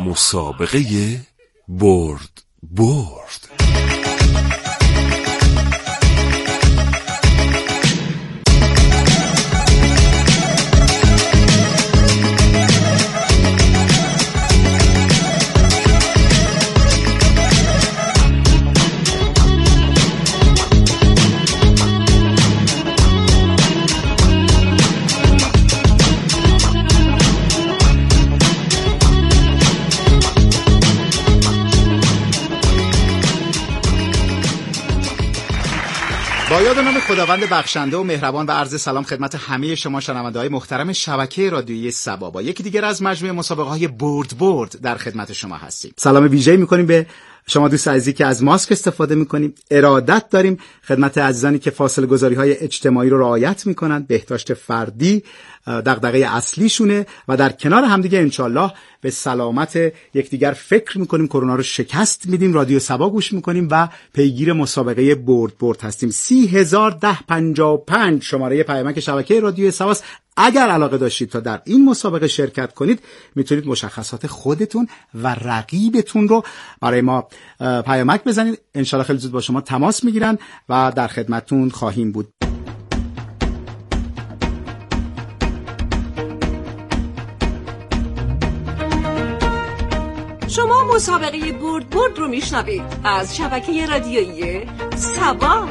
مسابقه برد. با یاد نام خداوند بخشنده و مهربان و عرض سلام خدمت همه شما شنونده‌های محترم شبکه رادیویی سبا، با یکی دیگر از مجموعه مسابقه‌های برد در خدمت شما هستیم. سلام ویژه‌ای می‌کنیم به شما دوست عزیزی که از ماسک استفاده می‌کنیم. ارادت داریم خدمت عزیزانی که فاصله گذاری‌های اجتماعی رو رعایت می‌کنند. بهداشت فردی دغدغه اصلیشونه و در کنار همدیگه انشالله به سلامت یکدیگر فکر می‌کنیم. کرونا رو شکست میدیم. رادیو سبا گوش می‌کنیم و پیگیر مسابقه برد هستیم. 301055 شماره پیامک شبکه رادیو سباست. اگر علاقه داشتید تا در این مسابقه شرکت کنید، میتونید مشخصات خودتون و رقیبتون رو برای ما پیامک بزنید. انشالله خیلی زود با شما تماس میگیرن و در خدمتتون خواهیم بود. شما مسابقه برد رو میشنوید از شبکه رادیویی سبا.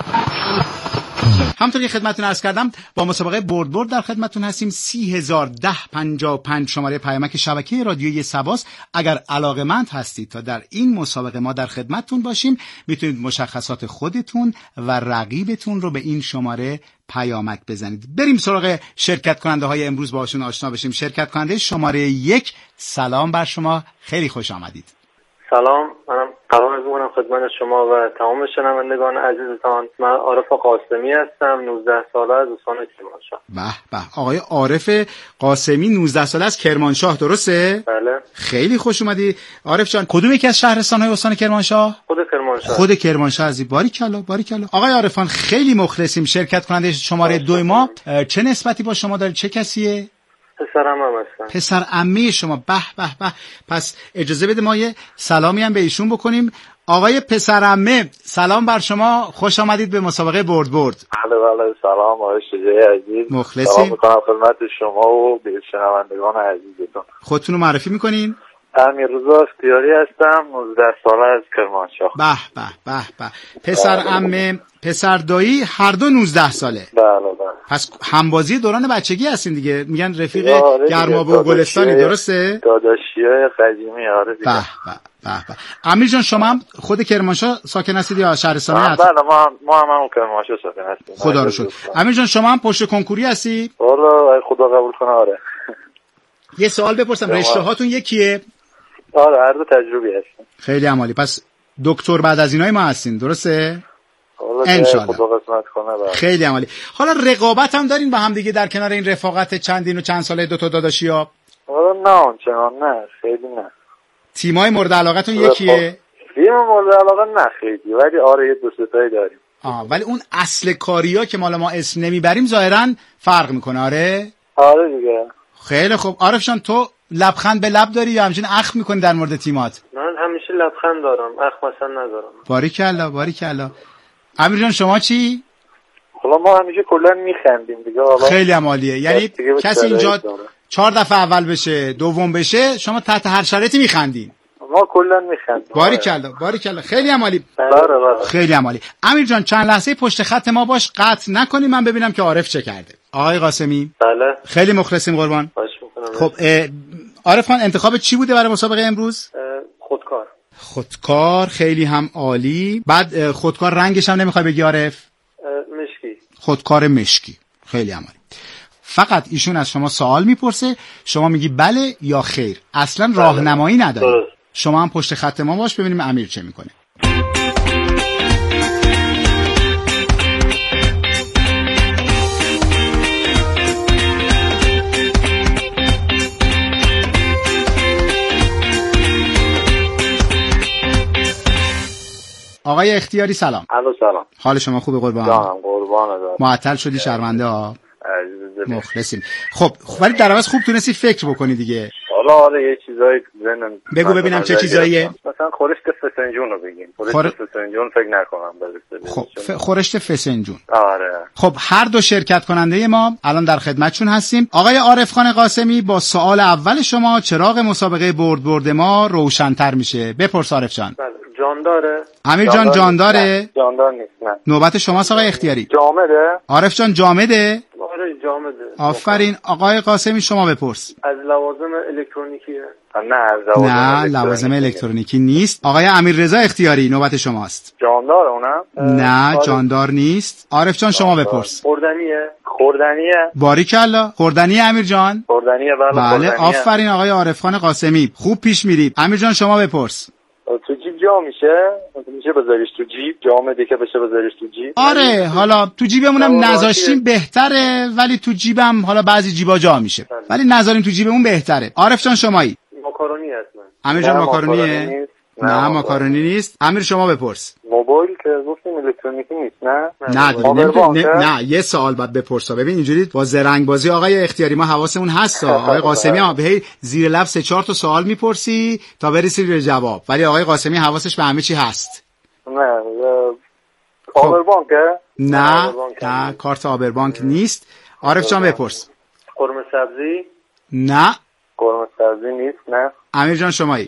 همونطور که خدمتتون عرض کردم با مسابقه برد در خدمتتون هستیم. 301055 شماره پیامک شبکه رادیویی سباست. اگر علاقه‌مند هستید تا در این مسابقه ما در خدمتتون باشیم، میتونید مشخصات خودتون و رقیبتون رو به این شماره پیامک بزنید. بریم سراغ شرکت کننده های امروز، باهاشون آشنا بشیم. شرکت کننده شماره 1، سلام بر شما، خیلی خوش آمدید. سلام، منم سلام می‌کنم خدمت شما و تمام شنوندگان عزیزتان. من عارف قاسمی هستم، 19 ساله از استان کرمانشاه. به آقای عارف قاسمی، 19 ساله از کرمانشاه، درسته؟ بله. خیلی خوش اومدی عارف جان. کدوم یکی از شهرستان‌های استان کرمانشاه؟ خود کرمانشاه عزیز. باریکلا. آقای عارفان خیلی مخلصیم. شرکت کننده شماره 2 ما چه نسبتی با شما داره؟ چه کسیه؟ پسرم هم هستن. پسر عمه شما. به. پس اجازه بده ما یه سلامی هم به ایشون بکنیم. آقای پسر عمه، سلام بر شما، خوش آمدید به مسابقه برد. بله سلام آقای شجاعی عزیز. مخلصیم. سلام میکنم خدمت شما و به شنوندگان عزیزتون. خودتون رو معرفی میکنین؟ امیررضا اختیاری هستم، 19 ساله از کرمانشاه. به. پسر عمه پسر دایی هر دو 19 ساله. بله. پس همبازی دوران بچگی هستین دیگه، میگن رفیق گرمابه و گلستانی، درسته؟ داداشیای قدیمی. آره دیگه. به. امیر جان شما هم خود کرمانشاه ساکن هستید یا شهرستانی هستید؟ بله ما هم کرمانشاه ساکن هستیم. خدا رو شکر. امیر جان شما هم پشت کنکوری هستی؟ والله خدا قبول کنه. آره. یه سوال بپرسم، رشته هاتون یکیه؟ آره هر دو تجربی هستیم. خیلی عالی. پس دکتر بعد از اینای ما هستین، درسته؟ انشالله. خیلی عالی. حالا رقابت هم دارین با هم دیگه در کنار این رفاقت چندین و چند ساله دو تا داداشی‌ها؟ نه خیلی نه. تیمای مورد علاقتون یکیه؟ تیم مورد علاقه نه خیلی، ولی آره یه دو سه تایی داریم. ولی اون اصل کاریا که مال ما اسم نمیبریم ظاهرا فرق میکنه. آره دیگه. خیلی خوب. عارف جان تو لبخند به لب داری یا همچین اخم میکنی در مورد تیمات؟ من همیشه لبخند دارم، اخم مثلا ندارم. باریکلا. امیر جان شما چی؟ حالا ما همیشه کلا میخندیم دیگه. خیلی عالیه. یعنی کسی اینجا 4 دفعه اول بشه، دوم بشه، شما تحت هر شرایطی میخندین. ما کلا میخندیم. باریکلا. خیلی عالی. بله. خیلی عالی. امیر جان چند لحظه پشت خط ما باش، قطع نکنی، من ببینم که عارف چه کرده. آقای قاسمی. بله. خیلی مخلصیم قربان. خب عارف خان انتخاب چی بوده برای مسابقه امروز؟ خودکار. خیلی هم عالی. بعد خودکار رنگش هم نمیخوای بگی عارف؟ مشکی. خودکار مشکی. خیلی هم عالی. فقط ایشون از شما سوال میپرسه، شما میگی بله یا خیر، اصلا راهنمایی نداره. شما هم پشت خط ما باش ببینیم امیر چه میکنه. آقای اختیاری سلام. سلام. حال شما خوبه قربان؟ جانم قربان. معطل شدی شرمنده ها. مخلصیم. خب ولی در عوض خوب تونستی فکر بکنی دیگه. حالا آره یه چیزایی ذهنم بگو ببینم چه چیزاییه. مثلا خورشت فسنجون رو بگیم. خورشت فسنجون فکر نکنم برسه. خب خورشت فسنجون. آره. خب هر دو شرکت کننده ما الان در خدمتشون هستیم. آقای عارف خان قاسمی، با سوال اول شما چراغ مسابقه برد ما روشن‌تر میشه. بپرس عارف جان. جان داره؟ امیر جان جان داره؟ جاندار نیست. نه. نوبت شماست آقای اختیاری. جامده؟ عارف جان جامده؟ آره جامده. آفرین. آقای قاسمی شما بپرس. از لوازم الکترونیکیه؟ نه لوازم الکترونیکی نیست. آقای امیررضا اختیاری نوبت شماست. جاندار اونم؟ نه جاندار نیست. عارف جان شما بپرس. خوردنیه؟ باریکلا. خوردنی امیر جان؟ خوردنیه بله آفرین آقای عارف خان قاسمی. خوب پیش میرید. امیر جان شما بپرس. تو جیب جا میشه بذاریش تو جیب، جامده که بشه بذاریش تو جیب. آره حالا تو جیبمونم نذاشتیم بهتره، ولی تو جیبم حالا بعضی جیبا جا میشه، ولی نذاریم تو جیبمون بهتره. عارف جان شمایی؟ ماکارونی هست. امیر جان ماکارونیه؟ نه ماکارونی نیست. امیر شما بپرس. موبایل که گفتیم الکترونیکی نیست. نه یه سوال بعد بپرسا. ببین اینجوری با زرنگ بازی آقای اختیاری ما حواسمون هست. آقای قاسمی هم به زیر لب 3-4 تا سوال میپرسی تا برسی به جواب، ولی آقای قاسمی حواسش به همه چی هست. نه آبربانکه؟ نه کارت آبربانک نیست. عارف جان بپرس. قرمه سبزی؟ نه قرمه سبزی نیست. نه. امیر جان شمایی؟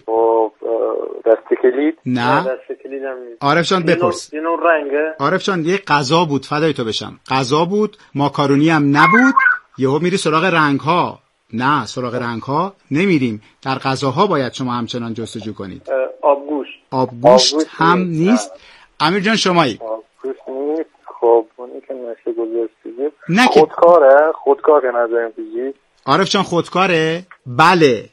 دست کلید؟ نه. دست کلیدم نیست. عارف جان بپرس. یه نوع رنگه؟ عارف جان یه غذا بود، فدای تو بشم. غذا بود، ماکارونی هم نبود. یهو میری سراغ رنگ ها. نه سراغ رنگ ها نمیریم. در غذاها باید شما همچنان جستجو کنید. آبگوشت هم نیست. امیر جان شمایی؟ آبگوشت نیست. خب اونی که نشه گذاشتید. نه خودکار که نذاریم تو جیب. عارف جان خودکاره؟ بله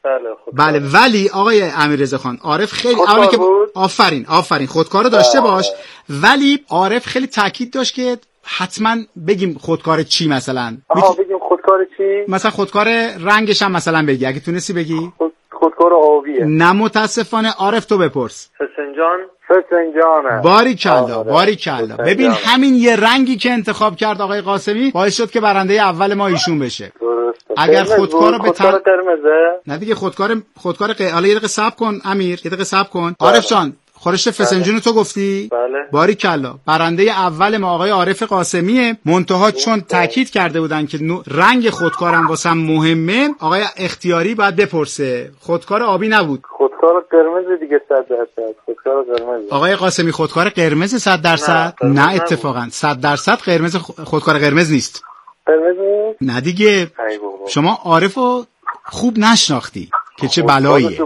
ولی آقای امیررضا خان عارف خیلی اولی که آفرین خودکارو داشته باش، ولی عارف خیلی تاکید داشت که حتما بگیم خودکار چی مثلا. بگیم خودکار چی؟ مثلا خودکار رنگش هم مثلا بگی اگه تونستی بگی. خودکار آبیه. نه متاسفانه. عارف تو بپرس. فسنجانه. باریکلا. ببین همین یه رنگی که انتخاب کرد آقای قاسمی باعث شد که برنده اول ما ایشون بشه. اگر خودکارو به قرمزه؟ نه دیگه خودکار حالا یه دقیقه صبر کن امیر، یه دقیقه صبر کن. عارف جان خورشت فسنجون تو گفتی؟ بله. باریکلا. برنده اول ما آقای عارف قاسمیه. منتها چون تاکید کرده بودن که رنگ خودکارم واسم مهمه، آقای اختیاری باید بپرسه. خودکار آبی نبود. خودکار قرمز دیگه 100%. خودکار قرمز. آقای قاسمی خودکار قرمز 100%؟ نه اتفاقا 100% قرمز خودکار قرمز نیست. قرمز نیست؟ نه دیگه. شما عارفو خوب نشناختی که چه بلاییه.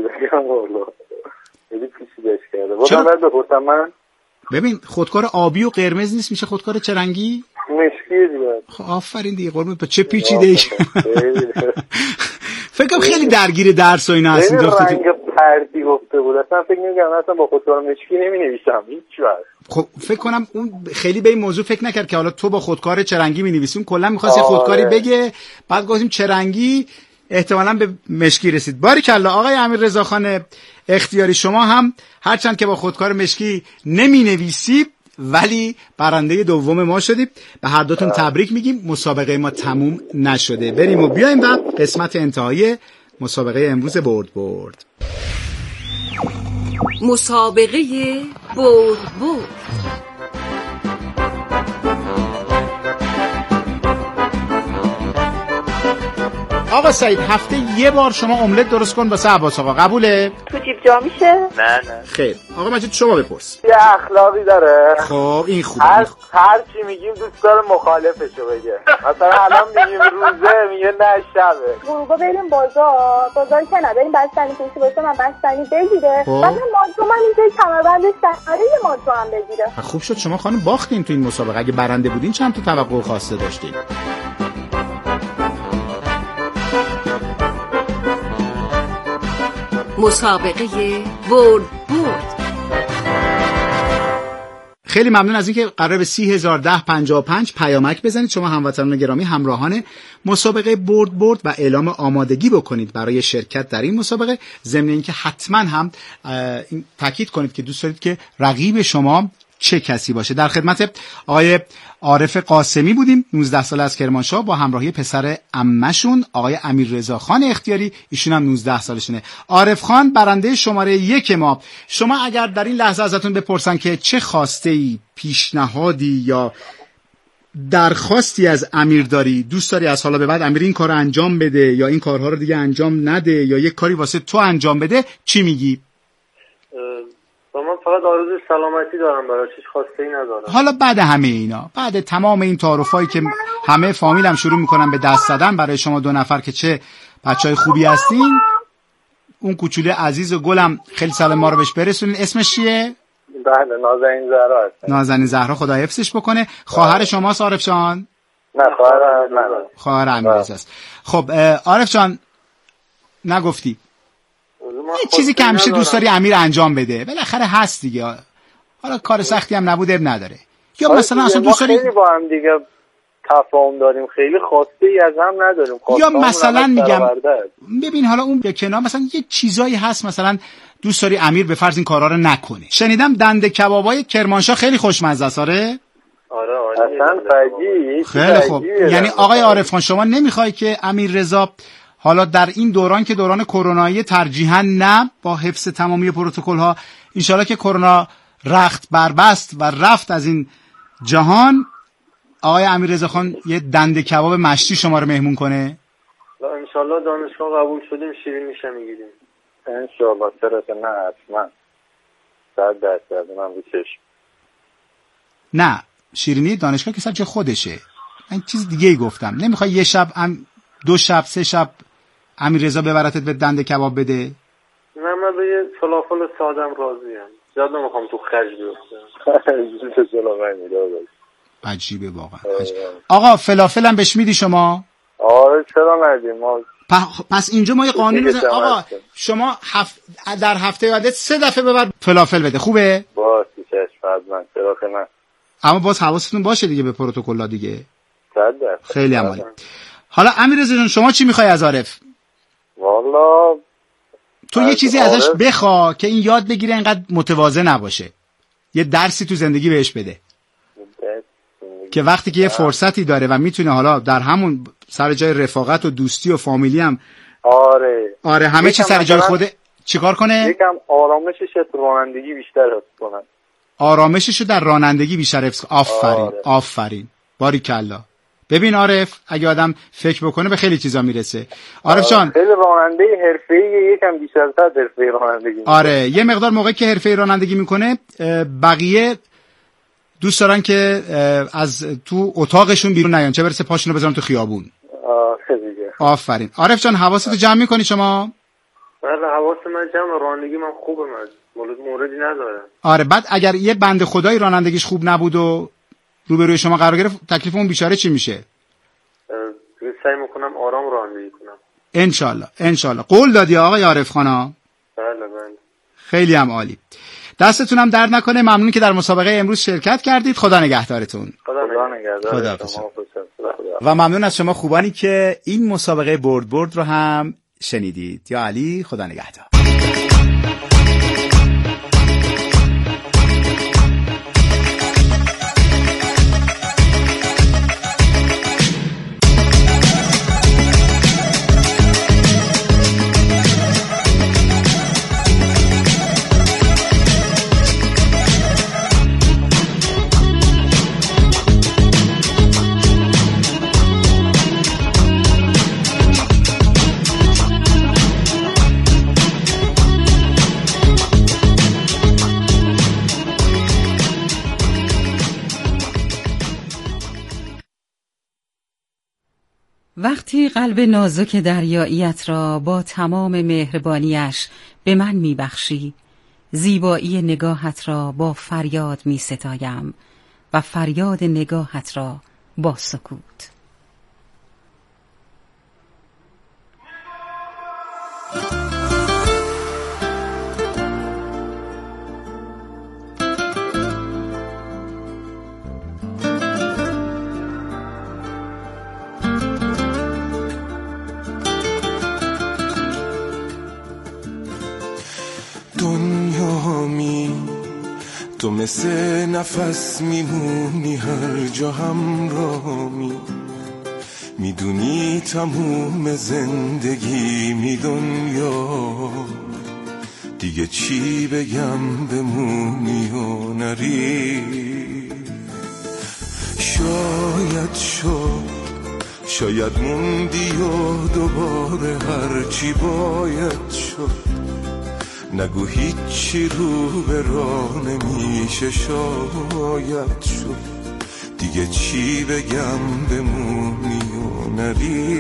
ببین خودکار آبی و قرمز نیست، میشه خودکار چه رنگی؟ مشکی دیگه. خب آفرین دیگه قرمز. چه پیچیده ای. فکرم خیلی درگیر درس و اینا هستین. رنگ پرتی گفته بود. اصلا فکر نمی‌کردم اصلا با خودکار مشکی نمی‌نویسم هیچ وقت. خب فکر کنم اون خیلی به این موضوع فکر نکرد که حالا تو با خودکار چه رنگی می‌نویسی. اون کلا می‌خواست خودکاری بگه، بعد گفتیم چه رنگی، احتمالاً به مشکی رسید. باریکلا آقای امیررضا خان اختیاری، شما هم هرچند که با خودکار مشکی نمی‌نویسی ولی برنده دوم ما شدید. به هر دوتون تبریک میگیم. مسابقه ما تموم نشده. بریم و بیایم و قسمت انتهایی مسابقه امروز برد. مسابقه برد. آقا سعید هفته یه بار شما املت درست کن واسه عباس آقا، قبوله؟ تو جیب جا میشه؟ نه خیر. آقا مجید شما بپرس. یه اخلاقی داره. خب این خوبه. هر چی میگیم دوست داره مخالفشو بگه. مثلا الان میگیم روزه میگه نه شبه. غروبا بریم بازار که نه بریم بستنی کشی باشه من بستنی بگیره. بعد مادو من اینجا کمربندش سره یه مادو هم بگیره. خوب شد شما خانم باختین تو این مسابقه. اگه برنده بودین چند تا توقع خواسته داشتین؟ مسابقه برد. خیلی ممنون از اینکه قرار به 301055 پیامک بزنید. شما هموطنان گرامی همراهان مسابقه برد و اعلام آمادگی بکنید برای شرکت در این مسابقه. ضمن اینکه حتما هم تاکید کنید که دوست دارید که رقیب شما چه کسی باشه. در خدمت آقای عارف قاسمی بودیم، 19 ساله از کرمانشاه، با همراهی پسر عمه‌شون آقای امیررضا خان اختیاری، ایشون هم 19 سالشونه. عارف خان برنده شماره 1 ما. شما اگر در این لحظه ازتون بپرسن که چه خواسته‌ای، پیشنهادی یا درخواستی از امیر داری، دوست داری از حالا به بعد امیر این کارو انجام بده یا این کارها رو دیگه انجام نده یا یک کاری واسه تو انجام بده، چی میگی؟ من فقط آرزوی سلامتی دارم، براش هیچ خواسته‌ای ندارم. حالا بعد همه اینا، بعد تمام این تعارفایی که همه فامیلم شروع میکنن به دست زدن برای شما دو نفر که چه بچهای خوبی هستین، اون کوچوله عزیز و گلم خیلی سلام ما رو بهش برسونین. اسمش چیه؟ بله، نازنین زهرا هست. نازنین زهرا، خدا حفظش بکنه. خواهر شماست عارف جان؟ نه، خواهر امیررضا است. خب عارف جان نگفتی یه چیزی که همیشه دوست داری امیر انجام بده، بالاخره هست دیگه، حالا کار سختی هم نبود، اب نداره. یا مثلا اصلا دوست داری خیلی با هم دیگه تفاهم داریم، خیلی خواسته ای از هم نداریم، یا مثلا میگم ببین حالا اون به کنار، مثلا یه چیزایی هست مثلا دوست داری امیر به فرض این کارا رو نکنه. شنیدم دنده کبابای کرمانشاه خیلی خوشمزه است. آره اصلا فجی. خیلی خوب. یعنی آقای عارف خان شما نمیخوای که امیررضا حالا در این دوران که دوران کرونایی ترجیحاً نه، با حفظ تمامی پروتکل ها، انشالله که کرونا رخت بربست و رفت از این جهان، آقای امیررضا خان یه دنده کباب مشتی شما رو مهمون کنه؟ انشالله دانشگاه قبول شدیم شیرین میشه میگیریم. انشالله. چرا که نه، حتما 100% من بچشم. نه شیرینی دانشگاه که سر خودشه، من چیز دیگه ای گفتم. نمیخوای یه شب 2 شب 3 شب امیررضا ببرتت به دنده کباب بده؟ نه، من به یه فلافل سادم راضیم، زیاد نمیخوام تو خرج بیفتم. عجیبه واقعا. آقا فلافل هم بهش میدی شما؟ آره چرا ندیم ما. پس اینجا ما یه قانون بزنیم آقا شما در هفته یادت 3 دفعه ببر فلافل بده، خوبه؟ باشه چشم من، چرا که نه. اما باز حواستون باشه دیگه به پروتکل‌ها دیگه. 100%. خیلی عالی. حالا امیررضا جان شما چی میخوای از عارف؟ والا تو یه چیزی ازش بخوا که این یاد بگیره اینقدر متواضع نباشه، یه درسی تو زندگی بهش بده که وقتی که یه فرصتی داره و میتونه حالا در همون سر جای رفاقت و دوستی و فامیلی هم آره همه چی سر جای خوده، چیکار کنه؟ یکم آرامشش تو رانندگی بیشتر حفظ کنه. آرامششو در رانندگی بیشتر حفظ. آفرین آفرین، باریکلا. ببین عارف اگه آدم فکر بکنه به خیلی چیزا میرسه. عارف جان خیلی راننده حرفه‌ای، یکم بیشتر از حرفه‌ای رانندگی میکنه. آره یه مقدار موقعی که حرفه‌ای رانندگی میکنه بقیه دوست دارن که از تو اتاقشون بیرون نیان، چه برسه پاشونو بذارن تو خیابون. دیگه. آفرین. عارف جان حواستو جمع میکنی شما؟ بله حواس من جمع، رانندگی من خوبه، من موردی نداره. آره بعد اگر یه بنده خدایی رانندگیش خوب نبود و روبروی شما قرار گرفت، تکلیف اون بیچاره چی میشه؟ سعی میکنم آرام رانندگی کنم. انشالله انشالله. قول دادی آقای عارف خانا؟ بله بله. خیلی هم عالی. دستتون هم درد نکنه. ممنون که در مسابقه امروز شرکت کردید. خدا نگهدارتون. خدا نگهدار. و ممنون از شما خوبانی که این مسابقه برد رو هم شنیدید. یا علی، خدا نگهدار. وقتی قلب نازک دریاییت را با تمام مهربانیش به من میبخشی، زیبایی نگاهت را با فریاد میستایم و فریاد نگاهت را با سکوت. تو مثل نفس میمونی هر جا همراهمی، میدونی تموم زندگی می دنیا، دیگه چی بگم بمونی و نری. شاید موندی و دوباره هرچی باید شد، نگو هیچی رو به راه نمیشه شاید شد، دیگه چی بگم بمونی و نری.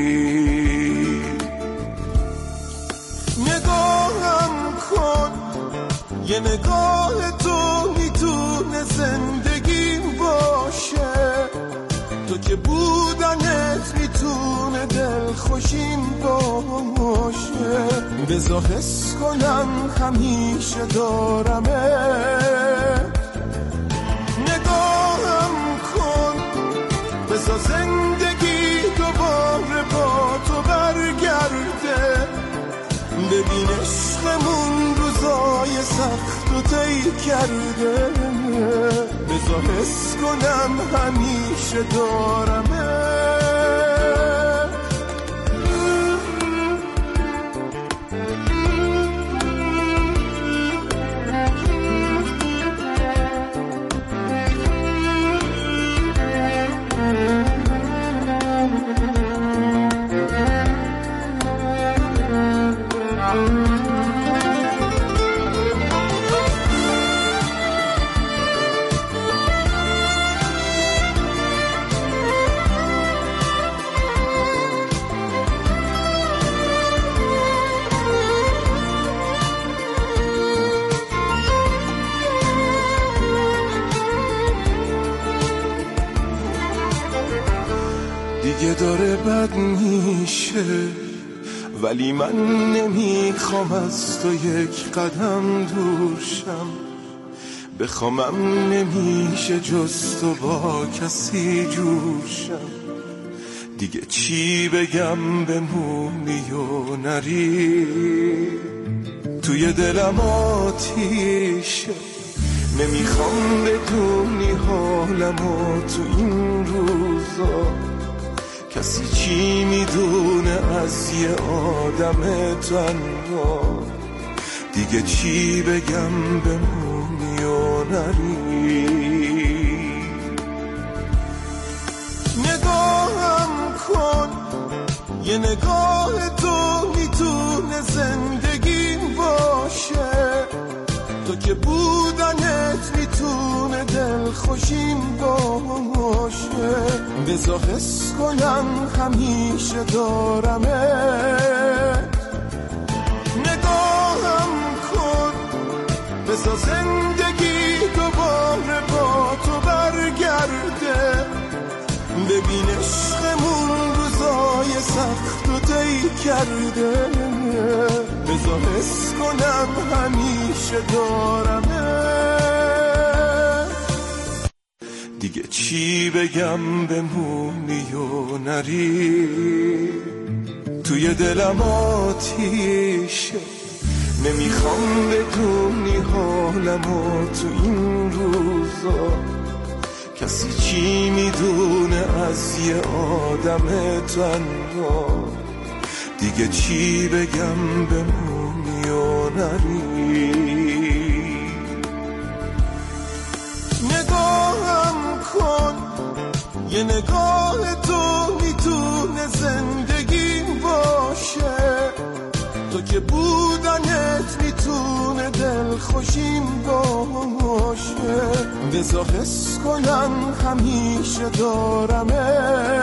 نگاهم کن، یه نگاه تو میتونه زندگیم باشه، تو که بودنت میتونه دل خوشیم باشه. بذار حس کنم همیشه دارمه، نگاهم کن، بذار زندگی دوباره با تو برگرده. ببین عشقمون روزای سخت و طی کرده، بذار حس کنم همیشه دارمه. دیگه داره بد میشه، ولی من نمیخوام از تو یک قدم دور شم. بخوامم نمیشه جز تو با کسی جور شم، دیگه چی بگم بمونی و نری. توی دلم آتیشه، نمیخوام بدونی حالمو تو این روزا، کسی چی میدونه از یه آدم تنها، دیگه چی بگم بمونی و نری. نگاهم کن، یه نگاه تو میتونه زندگیم باشه، تو که بودنت میتونه دل خوشیم باشه. بذار حس کنم همیشه دارمه، نگاهم کن، بذار زندگی دوباره با تو برگرده. ببین عشقمون روزای سخت و طی کرده، بذار حس کنم همیشه دارمه. دیگه چی بگم بمونی و نری. توی دلم آتیشه، نمیخوام بدونی حالمو تو این روزا، کسی چی میدونه از یه آدم تنها، دیگه چی بگم بمونی و نری. نگاهم کن، یه نگاه تو میتونه زندگیم باشه، تو که بودنت میتونه دل خوشیم باشه. بذار حس کنم همیشه دارمه،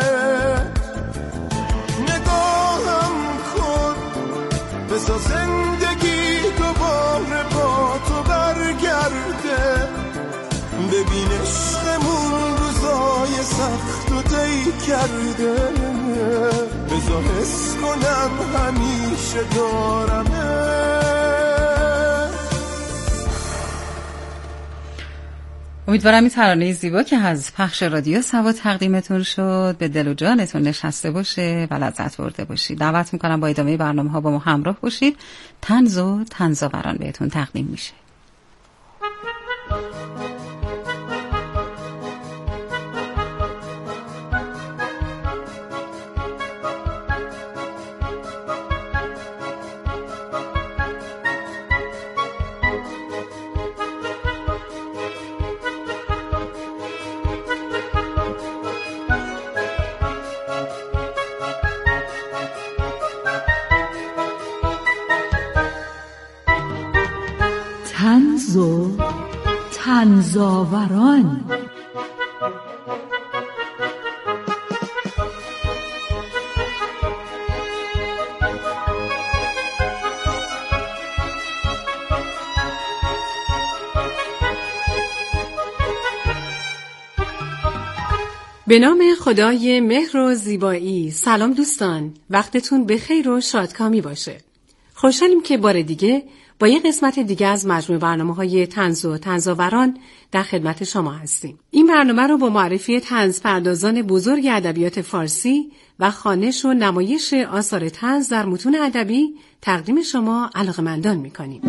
نگاهم کن، بذار زندگی دوباره با تو برگرده. ببین عشقمون روزای سخت و طی کرده، بذار حس کنم همیشه دارمه. امیدوارم این ترانه زیبا که از پخش رادیو سوا تقدیمتون شد به دل و جانتون نشسته باشه و لذت برده باشید. دعوت میکنم با ادامه برنامه ها با ما همراه باشید. طنز و طنزآوران بهتون تقدیم میشه. تنز و تنزآوران. به نام خدای مهر و زیبایی. سلام دوستان، وقتتون بخیر و شادکامی باشه. خوشحالیم که بار دیگه با یه قسمت دیگه از مجموعه برنامه‌های طنز و تنزآوران در خدمت شما هستیم. این برنامه رو با معرفی طنز پردازان بزرگ ادبیات فارسی و خوانش و نمایش آثار طنز در متون ادبی تقدیم شما علاقه‌مندان می‌کنیم.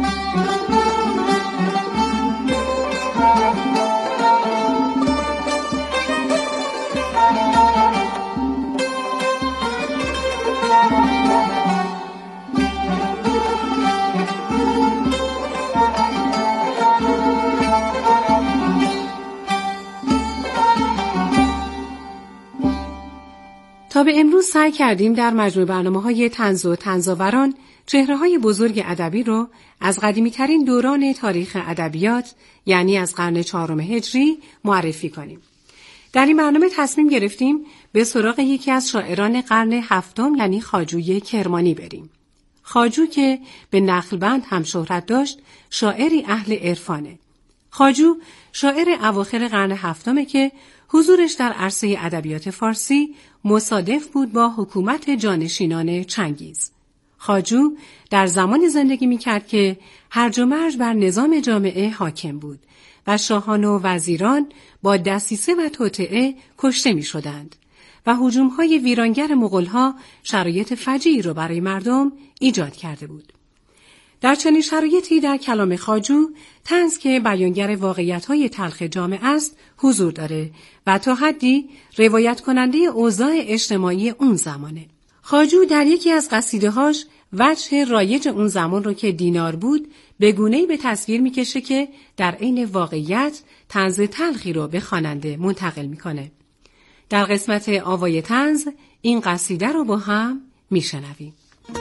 تا به امروز سعی کردیم در مجموعه برنامه‌های طنز و تنزآوران چهره‌های بزرگ ادبی رو از قدیمی‌ترین دوران تاریخ ادبیات، یعنی از قرن 4 هجری معرفی کنیم. در این برنامه تصمیم گرفتیم به سراغ یکی از شاعران قرن 7 یعنی خواجوی کرمانی بریم. خواجو که به نخلبند هم شهرت داشت، شاعری اهل عرفانه. خواجو شاعر اواخر قرن 7 که حضورش در عرصه ادبیات فارسی مصادف بود با حکومت جانشینان چنگیز. خواجو در زمانی زندگی می‌کرد که هرج و مرج بر نظام جامعه حاکم بود و شاهان و وزیران با دسیسه و توطئه کشته می‌شدند و هجوم‌های ویرانگر مغول‌ها شرایط فجیعی را برای مردم ایجاد کرده بود. در چنین شرایطی در کلام خواجو طنز که بیانگر واقعیت‌های تلخ جامعه است حضور داره و تا حدی روایت کننده اوضاع اجتماعی اون زمانه. خواجو در یکی از قصیده‌هاش وجه رایج اون زمان رو که دینار بود به گونه‌ای به تصویر می‌کشه که در عین واقعیت طنز تلخی رو به خواننده منتقل می‌کنه. در قسمت آوای طنز این قصیده رو با هم میشنویم.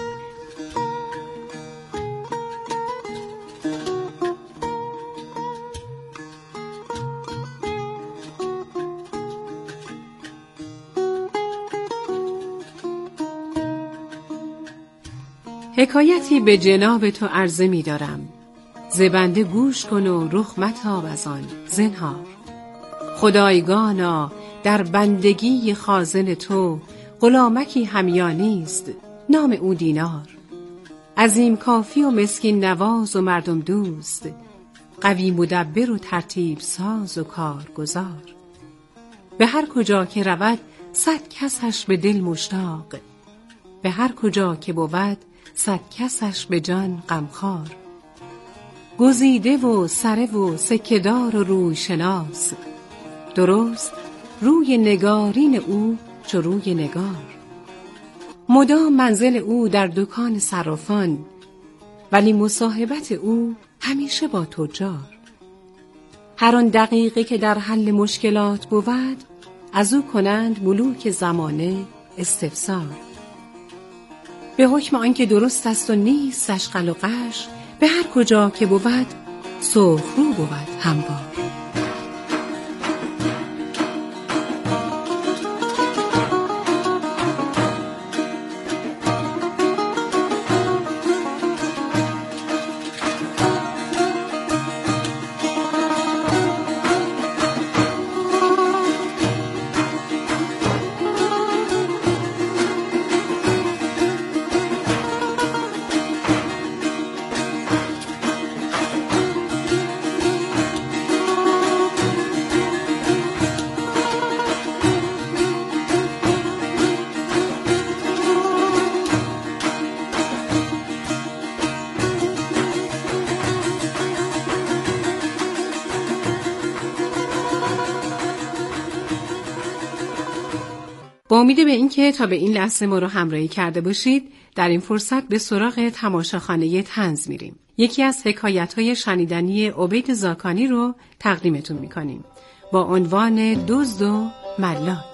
حکایتی به جناب تو عرضه می دارم، ز بنده گوش کن و رخ متاب از آن زنهار. خدایگانا در بندگی خازن تو غلامکی همیانیست نام او دینار. عظیم کافی و مسکین نواز و مردم دوست، قوی مدبر و ترتیب ساز و کارگزار. به هر کجا که رود 100 کسش به دل مشتاق، به هر کجا که بود 100 کسش به جان غمخوار. گزیده و سره و سکه‌دار و روی شناس، درست روی نگارین او چو روی نگار. مدام منزل او در دکان صرافان، ولی مصاحبت او همیشه با تجار. هر آن دقیقه که در حل مشکلات بود، از او کنند ملوک زمانه استفسار. به حکم آنکه درست است و نیستش قل و قش، به هر کجا که بود سرخ رو بود هموار. با امید به اینکه تا به این لحظه ما رو همراهی کرده باشید، در این فرصت به سراغ تماشاخانه طنز میریم. یکی از حکایت‌های شنیدنی عبید زاکانی رو تقدیمتون میکنیم با عنوان دزد و ملاک.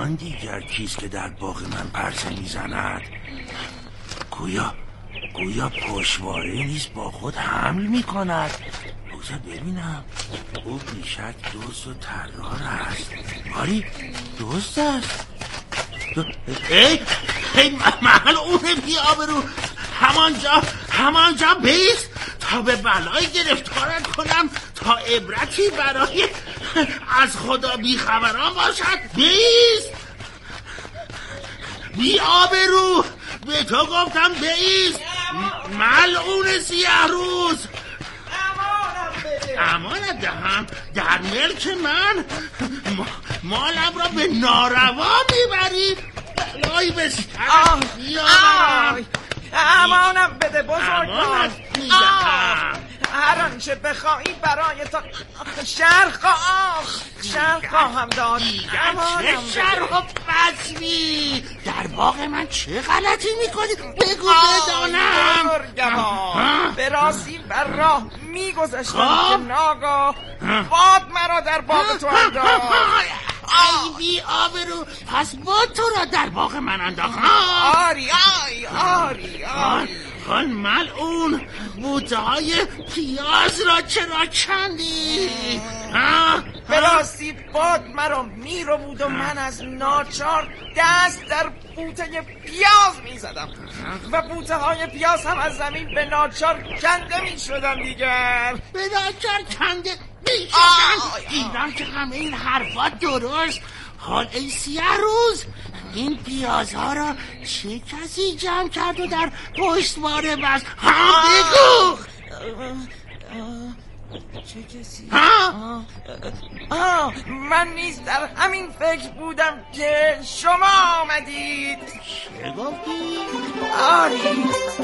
آن دیگر کیست که در باغ من پرسه میزند؟ گویا پشواره نیست با خود حمل میکند. بگذار ببینم. او بیشک دوست و طرار است. آری دوست است. ای ملعون بی‌آبرو، همانجا بیست تا به بلای گرفتارت کنم، تا عبرتی برای از خدا بیخبران باشد. بیست بی‌آبرو، به تو گفتم بیست. ملعون سیاه روز. امانت دهم در ملک من؟ مالم را به ناروا میبری؟ بلایی بسیار. امانم بده بزرگوار. هر آنچه بخواهی برای تو شرح خواهم داد. چه شرح و بزمی؟ در باغ من چه غلطی میکنی؟ بگو بدانم. بزرگوار، به راستی بر راه میگذشتم که ناگاه باد مرا در باغ تو انداخت. ای بی آبرو، پس باد تو را در باغ من انداخت؟ آری. آن ملعون، بوته های پیاز را چرا کندی؟ به راستی باد مرا میرو بود و من از ناچار دست در بوته پیاز میزدم و بوته های پیاز هم از زمین به ناچار کنده میشدن دیگر. به ناچار کنده میشدن؟ دیدم که همه این حرفات درست. حال ای سیاه روز، این پیازها را چه کسی جمع کرد و در پشتواره بست؟ بگو. چه کسی؟ من نیز در همین فکر بودم که شما آمدید. چه گفتی؟ آری.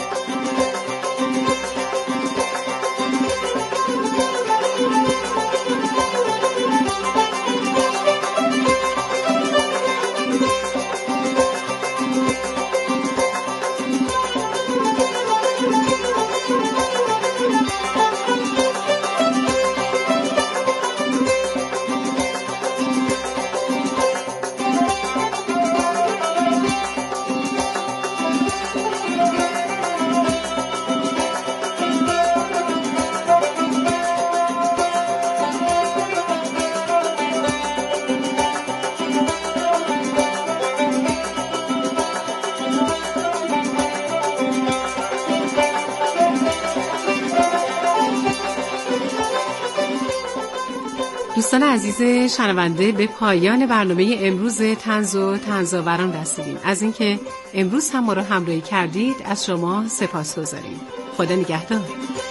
دوستان عزیز شنونده، به پایان برنامه امروز طنز و طنزآوران رسیدیم. از اینکه امروز هم ما رو همراهی کردید از شما سپاسگزاریم. خدا نگهدار.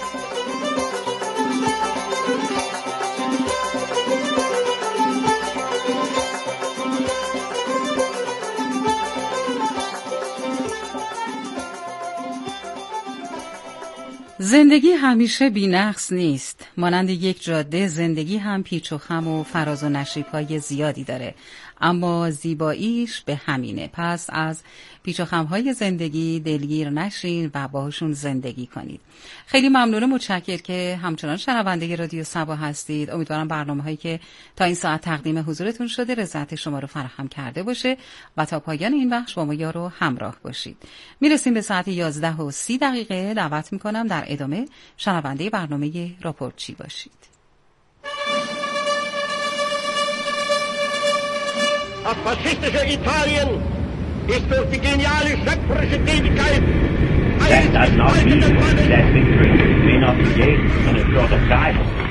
زندگی همیشه بی‌نقص نیست. مانند یک جاده، زندگی هم پیچ و خم و فراز و نشیب‌های زیادی داره، اما زیباییش به همینه. پس از پیچ و خم‌های زندگی دلگیر نشین و باهاشون زندگی کنید. خیلی ممنونم، متشکرم که همچنان شنونده رادیو صبا هستید. امیدوارم برنامه‌هایی که تا این ساعت تقدیم حضورتون شده رضایت شما رو فراهم کرده باشه و تا پایان این بخش با ما یارو همراه باشید. میرسیم به ساعت 11:30. دعوت میکنم در ادامه شنونده برنامه راپورچی باشید. Das faschistische Italien ist durch die geniale schöpferische Tätigkeit eines that does not mean that victory may not be gained on a short of time.